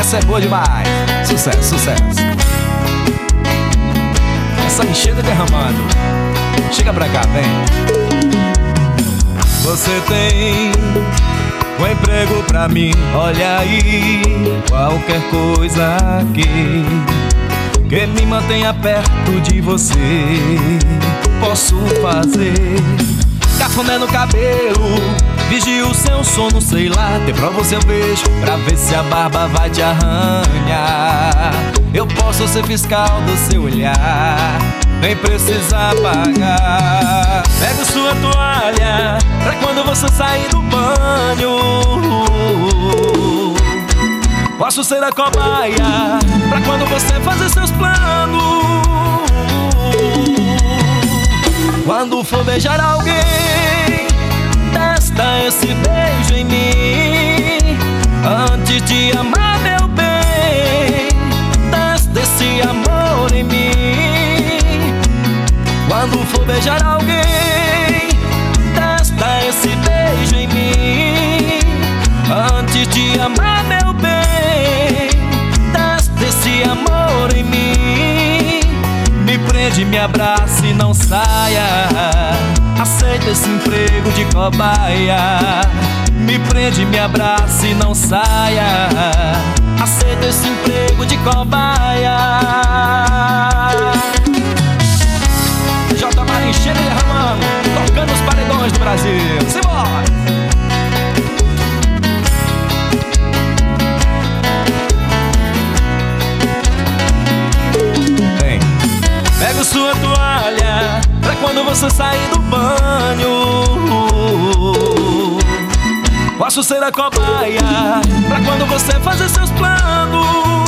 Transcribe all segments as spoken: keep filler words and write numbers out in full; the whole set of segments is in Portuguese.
Essa é boa demais. Sucesso, sucesso. Essa enchida derramando. Chega pra cá, vem. Você tem um emprego pra mim, olha aí. Qualquer coisa aqui que me mantenha perto de você posso fazer. Cafuné no cabelo, vigio o seu sono, sei lá. Tem pra você eu vejo, pra ver se a barba vai te arranhar. Eu posso ser fiscal do seu olhar, nem precisa pagar. Pega sua toalha pra quando você sair do banho. Posso ser a cobaia pra quando você fazer seus planos. Quando for beijar alguém, testa esse beijo em mim. Antes de amar, meu bem, testa esse amor em mim. Quando for beijar alguém, testa esse beijo em mim. Antes de amar, meu bem, testa esse amor em mim. Me prende, me abraça e não saia. Aceita esse emprego de cobaia. Me prende, me abraça e não saia. Aceita esse emprego de cobaia. J. Marinho enchendo e derramando, tocando os paredões do Brasil. Simbora! Vem. Pega sua toalha pra quando você sair do banho. Posso ser a cobaia pra quando você fazer seus planos.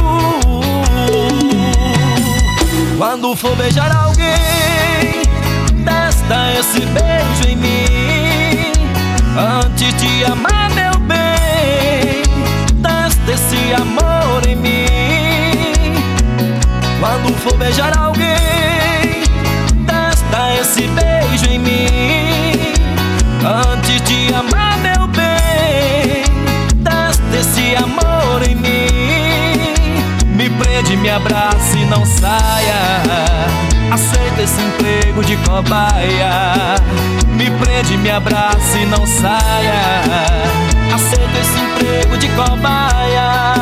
Quando for beijar alguém, testa esse beijo em mim. Antes de amar, meu bem, testa esse amor em mim. Quando for beijar alguém, testa esse beijo em mim. Antes de amar, meu bem, testa esse amor em mim. Me prende, me abraça e não saia. Aceita esse emprego de cobaia. Me prende, me abraça e não saia. Aceita esse emprego de cobaia.